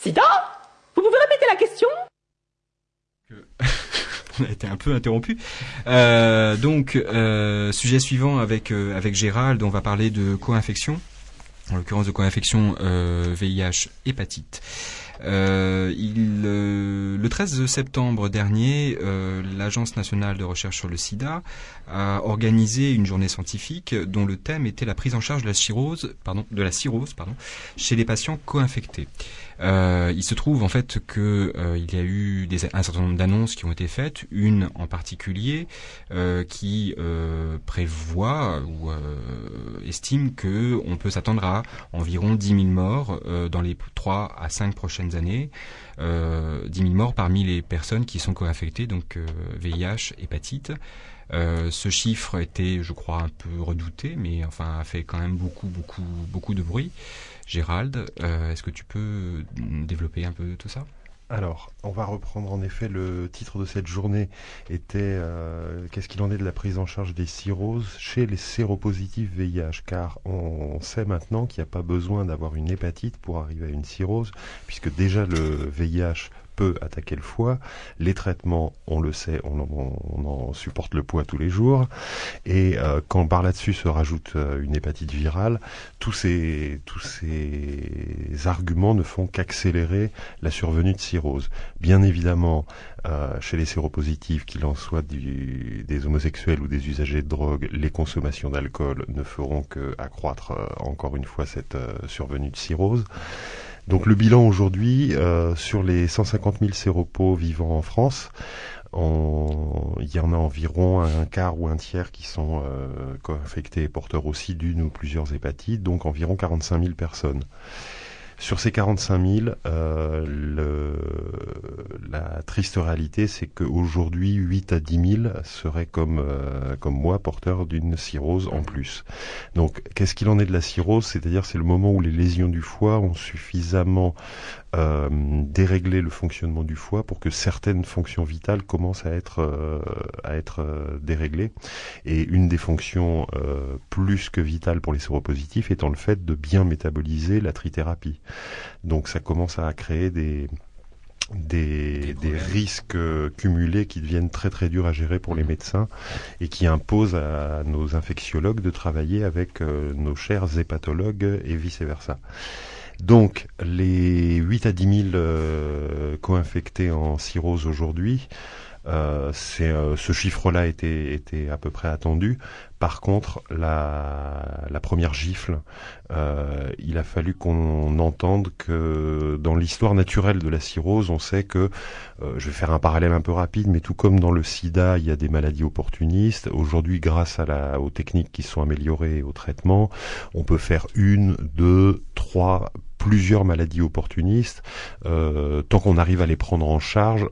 Sida? Vous pouvez répéter la question? On a été un peu interrompu. Sujet suivant avec Gérald, on va parler de co-infection, en l'occurrence de co-infection VIH hépatite. Le 13 septembre dernier, l'Agence nationale de recherche sur le sida a organisé une journée scientifique dont le thème était la prise en charge de la cirrhose chez les patients co-infectés. Il se trouve en fait que il y a eu un certain nombre d'annonces qui ont été faites, une en particulier qui prévoit ou estime que on peut s'attendre à environ 10 000 morts dans les 3 à 5 prochaines années. 10 000 morts parmi les personnes qui sont co-infectées, donc VIH, hépatite. Ce chiffre était, je crois, un peu redouté, mais enfin a fait quand même beaucoup de bruit. Gérald, est-ce que tu peux développer un peu tout ça ? Alors, on va reprendre en effet le titre de cette journée était qu'est-ce qu'il en est de la prise en charge des cirrhoses chez les séropositifs VIH, car on sait maintenant qu'il n'y a pas besoin d'avoir une hépatite pour arriver à une cirrhose, puisque déjà le VIH peut attaquer le foie. Les traitements, on le sait, on en supporte le poids tous les jours. Et quand par là-dessus se rajoute une hépatite virale, tous ces arguments ne font qu'accélérer la survenue de cirrhose. Bien évidemment, chez les séropositifs, qu'il en soit des homosexuels ou des usagers de drogue, les consommations d'alcool ne feront qu'accroître encore une fois cette survenue de cirrhose. Donc le bilan aujourd'hui, sur les 150 000 séropos vivant en France, il y en a environ un quart ou un tiers qui sont co-infectés et porteurs aussi d'une ou plusieurs hépatites, donc environ 45 000 personnes. Sur ces 45 000, la triste réalité, c'est qu'aujourd'hui, 8 à 10 000 seraient comme moi, porteurs d'une cirrhose en plus. Donc, qu'est-ce qu'il en est de la cirrhose ? C'est-à-dire, c'est le moment où les lésions du foie ont suffisamment déréglé le fonctionnement du foie pour que certaines fonctions vitales commencent à être déréglées. Et une des fonctions plus que vitales pour les séropositifs étant le fait de bien métaboliser la trithérapie. Donc ça commence à créer des risques cumulés qui deviennent très très durs à gérer pour les médecins et qui imposent à nos infectiologues de travailler avec nos chers hépatologues et vice-versa. Donc les 8 à 10 000 co-infectés en cirrhose aujourd'hui, ce chiffre-là était à peu près attendu. Par contre, la première gifle, il a fallu qu'on entende que dans l'histoire naturelle de la cirrhose, on sait que, je vais faire un parallèle un peu rapide, mais tout comme dans le sida, il y a des maladies opportunistes. Aujourd'hui, grâce aux techniques qui sont améliorées et aux traitements, on peut faire 1, 2, 3, plusieurs maladies opportunistes. Tant qu'on arrive à les prendre en charge,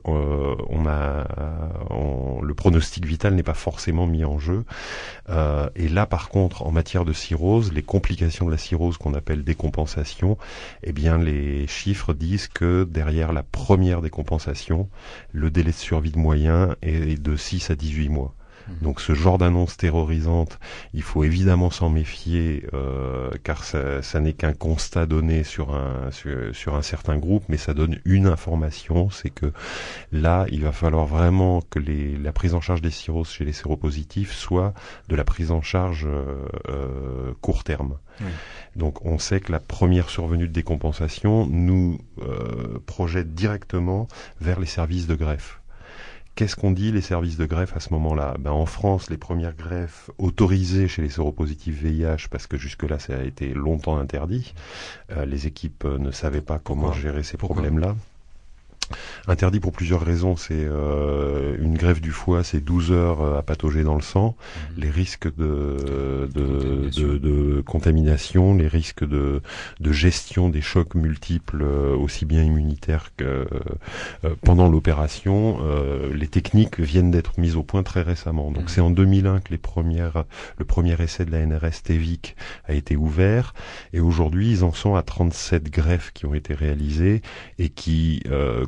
le pronostic vital n'est pas forcément mis en jeu. Et là, par contre, en matière de cirrhose, les complications de la cirrhose qu'on appelle décompensation, eh bien, les chiffres disent que derrière la première décompensation, le délai de survie moyen est de 6 à 18 mois. Donc ce genre d'annonce terrorisante, il faut évidemment s'en méfier, car ça n'est qu'un constat donné sur un certain groupe, mais ça donne une information, c'est que là, il va falloir vraiment que la prise en charge des cirrhoses chez les séropositifs soit de la prise en charge court terme. Oui. Donc on sait que la première survenue de décompensation nous projette directement vers les services de greffe. Qu'est-ce qu'on dit les services de greffe à ce moment-là ? En France, les premières greffes autorisées chez les séropositifs VIH, parce que jusque-là ça a été longtemps interdit, les équipes ne savaient pas comment gérer ces problèmes-là. Interdit pour plusieurs raisons, c'est une greffe du foie, c'est 12 heures à patauger dans le sang, les risques de contamination, les risques de gestion des chocs multiples, aussi bien immunitaires que pendant l'opération, les techniques viennent d'être mises au point très récemment. Donc c'est en 2001 que le premier essai de la NRS TEVIC a été ouvert, et aujourd'hui ils en sont à 37 greffes qui ont été réalisées et qui concluent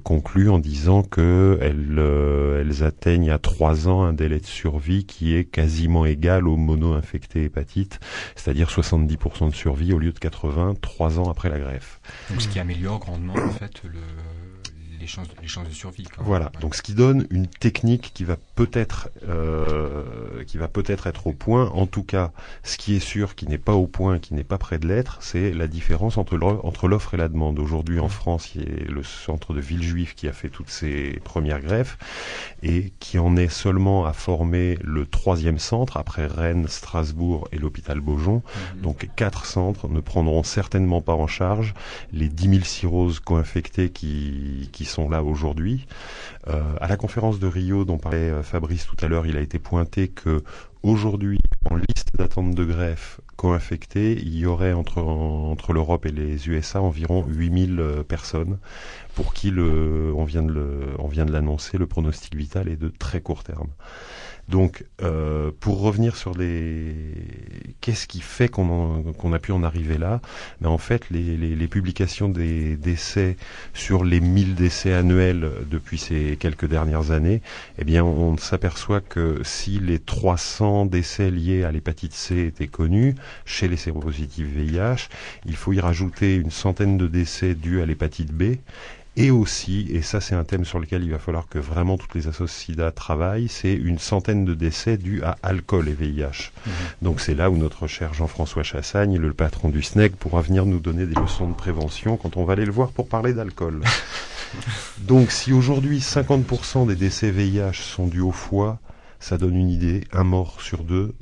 concluent en disant que elles atteignent à 3 ans un délai de survie qui est quasiment égal aux mono-infectés hépatite, c'est-à-dire 70% de survie au lieu de 80, 3 ans après la greffe. Donc ce qui améliore grandement en fait les chances de survie. Voilà. Ouais. Donc ce qui donne une technique qui va peut-être être au point. En tout cas, ce qui est sûr, qui n'est pas au point, qui n'est pas près de l'être, c'est la différence entre l'offre et la demande. Aujourd'hui, en France, il y a le centre de Villejuif qui a fait toutes ses premières greffes et qui en est seulement à former le 3e centre après Rennes, Strasbourg et l'hôpital Beaujon. Donc 4 centres ne prendront certainement pas en charge les 10 000 cirrhoses co-infectées qui sont là aujourd'hui. À la conférence de Rio dont parlait Fabrice tout à l'heure, il a été pointé que aujourd'hui, en liste d'attente de greffe co-infectée, il y aurait entre l'Europe et les USA environ 8000 personnes pour qui on vient de l'annoncer, le pronostic vital est de très court terme. Donc, pour revenir sur qu'est-ce qui fait qu'on a pu en arriver là? Ben en fait, les publications des décès sur les 1000 décès annuels depuis ces quelques dernières années, eh bien, on s'aperçoit que si les 300 décès liés à l'hépatite C étaient connus chez les séropositifs VIH, il faut y rajouter une centaine de décès dus à l'hépatite B. Et aussi, et ça c'est un thème sur lequel il va falloir que vraiment toutes les assos SIDA travaillent, c'est une centaine de décès dus à alcool et VIH. Donc c'est là où notre cher Jean-François Chassagne, le patron du SNEC, pourra venir nous donner des leçons de prévention quand on va aller le voir pour parler d'alcool. Donc si aujourd'hui 50% des décès VIH sont dus au foie, ça donne une idée. Un mort sur deux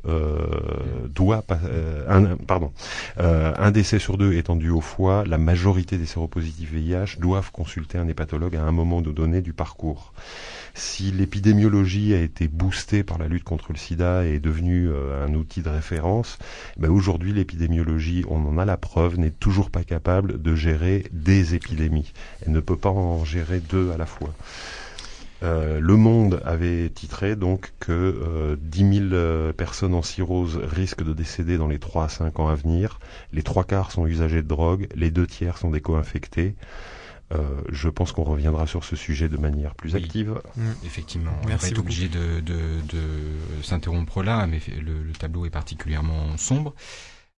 un décès sur 2 étant dû au foie, la majorité des séropositifs VIH doivent consulter un hépatologue à un moment donné du parcours. Si l'épidémiologie a été boostée par la lutte contre le sida et est devenue un outil de référence, ben aujourd'hui l'épidémiologie, on en a la preuve, n'est toujours pas capable de gérer des épidémies. Elle ne peut pas en gérer 2 à la fois. Le Monde avait titré donc que 10 000 personnes en cirrhose risquent de décéder dans les 3 à 5 ans à venir. Les 3/4 sont usagers de drogue, les 2/3 sont des co-infectés. Je pense qu'on reviendra sur ce sujet de manière plus active. Effectivement, Merci on va être beaucoup. obligé de s'interrompre là, mais le tableau est particulièrement sombre.